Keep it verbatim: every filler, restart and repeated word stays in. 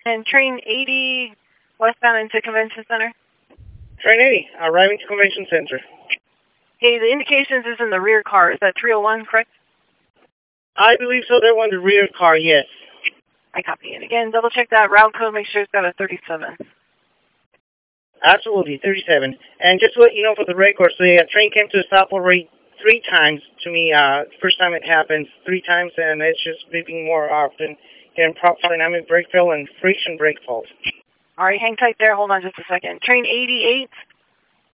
And train eighty westbound into Convention Center. Train eighty, arriving to Convention Center. Hey, the indications is in the rear car. Is that three oh one, correct? I believe so. They're one the rear car, yes. I copy it. Again, double check that route code. Make sure it's got a thirty-seven. Absolutely, thirty-seven. And just to let you know for the record, so the uh, train came to a stop already three times to me. Uh, first time it happens, three times, and it's just beeping more often. Getting prop dynamic brake fail and friction brake fault. All right, hang tight there. Hold on just a second. Train eighty-eight